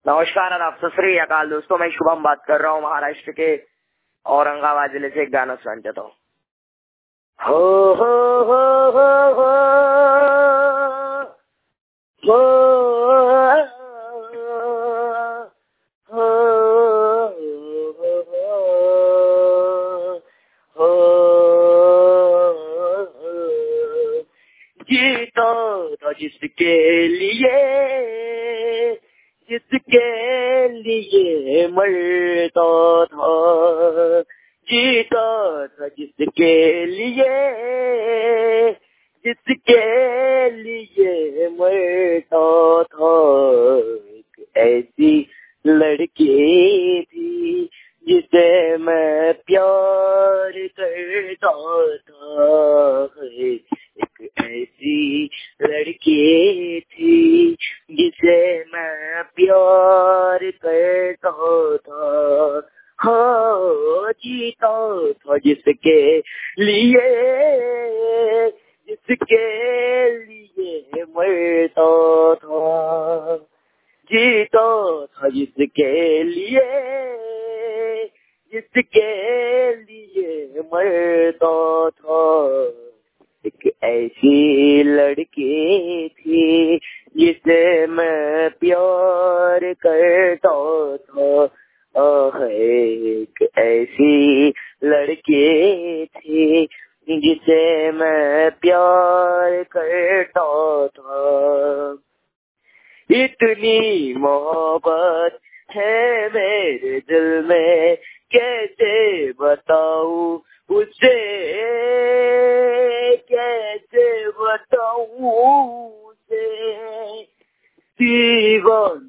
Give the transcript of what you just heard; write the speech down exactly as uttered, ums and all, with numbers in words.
नमस्कार और आप सत श्री अकाल दोस्तों, मैं शुभम बात कर रहा हूँ महाराष्ट्र के औरंगाबाद जिले से। एक गाना सुन देता हूँ। हो हो हो हो हो हो हो जीता था जिसके लिए, जिसके लिए मरता था, जीता था जिसके लिए, जिसके लिए मरता था। एक ऐसी लड़की थी जिसे मैं प्यार करता था। एक ऐसी लड़की थी जिसे मैं प्यार करता था। हाँ, जीता था जिसके लिए, जिसके लिए मरता था, जीता था जिसके लिए, जिसके लिए मरता था। एक ऐसी लड़की थी जिसे मैं प्यार करता था। एक ऐसी लड़की थी जिसे मैं प्यार करता था। इतनी मोहब्बत है मेरे दिल में, कैसे बताऊं उसे, कैसे बताऊं उसे। दीवाना